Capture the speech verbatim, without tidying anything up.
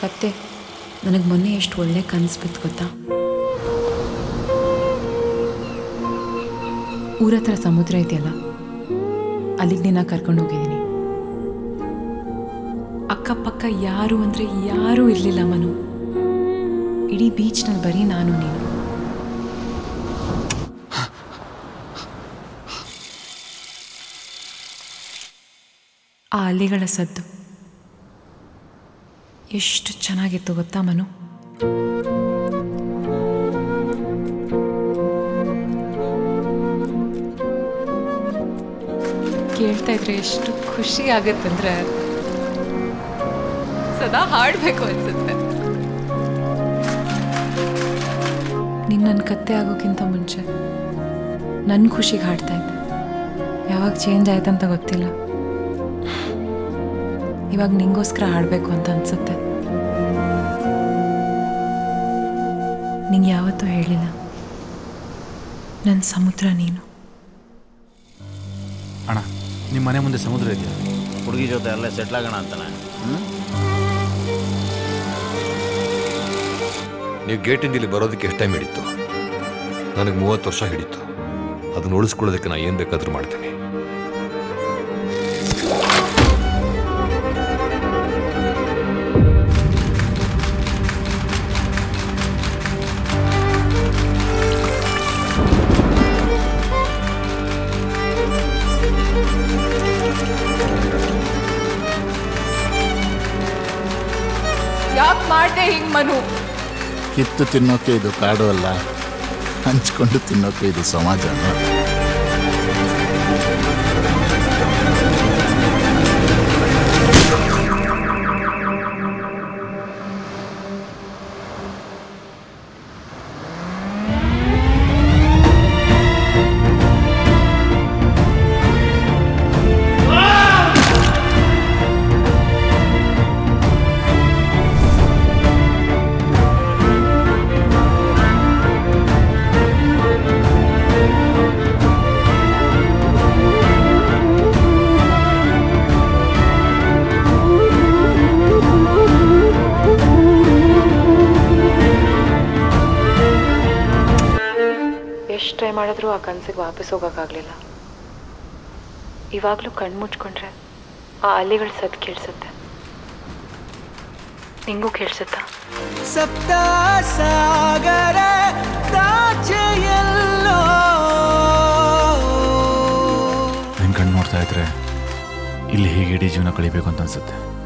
ಕತ್ತೆ ನನಗೆ ಮೊನ್ನೆ ಎಷ್ಟು ಒಳ್ಳೆ ಕನಸು ಬಿತ್ತು ಗೊತ್ತಾ. ಊರ ಹತ್ರ ಸಮುದ್ರ ಇದೆಯಲ್ಲ, ಅಲ್ಲಿಗೆ ನಿನ್ನ ಕರ್ಕೊಂಡು ಹೋಗಿದ್ದೀನಿ. ಅಕ್ಕಪಕ್ಕ ಯಾರು ಅಂದರೆ ಯಾರೂ ಇರಲಿಲ್ಲ ಮನು. ಇಡೀ ಬೀಚ್ನಲ್ಲಿ ಬರೀ ನಾನು ನೀನು. ಆ ಅಲೆಗಳ ಸದ್ದು ಎಷ್ಟು ಚೆನ್ನಾಗಿತ್ತು ಗೊತ್ತಾ ಮನು. ಕೇಳ್ತಾ ಇದ್ರೆ ಎಷ್ಟು ಖುಷಿ ಆಗುತ್ತಂದ್ರೆ ಸದಾ ಹಾಡಬೇಕು ಅನ್ಸುತ್ತೆ. ನೀನು ನನ್ನ ಕತ್ತೆ ಆಗೋಕ್ಕಿಂತ ಮುಂಚೆ ನನ್ನ ಖುಷಿಗೆ ಹಾಡ್ತಾ ಇದ್ದೆ. ಯಾವಾಗ ಚೇಂಜ್ ಆಯ್ತಂತ ಗೊತ್ತಿಲ್ಲ. ಇವಾಗ ನಿಂಗೋಸ್ಕರ ಹಾಡಬೇಕು ಅಂತ ಅನ್ಸುತ್ತೆ. ನಿಂಗೆ ಯಾವತ್ತೂ ಹೇಳಿಲ್ಲ, ನನ್ನ ಸಮುದ್ರ ನೀನು. ಅಣ್ಣ, ನಿಮ್ಮ ಮನೆ ಮುಂದೆ ಸಮುದ್ರ ಇದೆಯಾ? ಹುಡುಗಿ ಜೊತೆ ಅಲ್ಲೇ ಸೆಟ್ಲ್ ಆಗೋಣ ಅಂತಾನೆ. ನೀವು ಗೇಟಿಂದ ಇಲ್ಲಿ ಬರೋದಕ್ಕೆ ಎಷ್ಟು ಟೈಮ್ ಹಿಡಿತು? ನನಗೆ ಮೂವತ್ತು ವರ್ಷ ಹಿಡಿತು. ಅದನ್ನ ಉಳಿಸ್ಕೊಳ್ಳೋದಕ್ಕೆ ನಾನು ಏನು ಬೇಕಾದರೂ ಮಾಡ್ತೀನಿ. ಯಾಕೆ ಮಾಡ್ದೆ ಹಿಂಗ್ ಮನು? ಕಿತ್ತು ತಿನ್ನೋಕೆ ಇದು ಕಾಡು ಅಲ್ಲ, ಹಂಚ್ಕೊಂಡು ತಿನ್ನೋಕೆ ಇದು ಸಮಾಜ. ಎಷ್ಟು ಟ್ರೈ ಮಾಡಿದ್ರೂ ಆ ಕನಸಿಗೆ ವಾಪಸ್ ಹೋಗೋಕ್ಕಾಗಲಿಲ್ಲ. ಇವಾಗಲೂ ಕಣ್ಣು ಮುಚ್ಕೊಂಡ್ರೆ ಆ ಅಲೆಗಳ ಸದ್ದು ಕೇಳಿಸುತ್ತೆ. ನಿಂಗೂ ಕೇಳಿಸುತ್ತಾ? ಸಪ್ತ ಸಾಗರ ದಾಚೆಯಲ್ಲೋ ನಿನ್ನ ಕಣ್ಣು ನೋಡ್ತಾ ಇದ್ರೆ ಇಲ್ಲಿ ಹೇಗೆ ಇಡೀ ಜೀವನ ಕಳಿಬೇಕು ಅಂತ ಅನ್ಸುತ್ತೆ.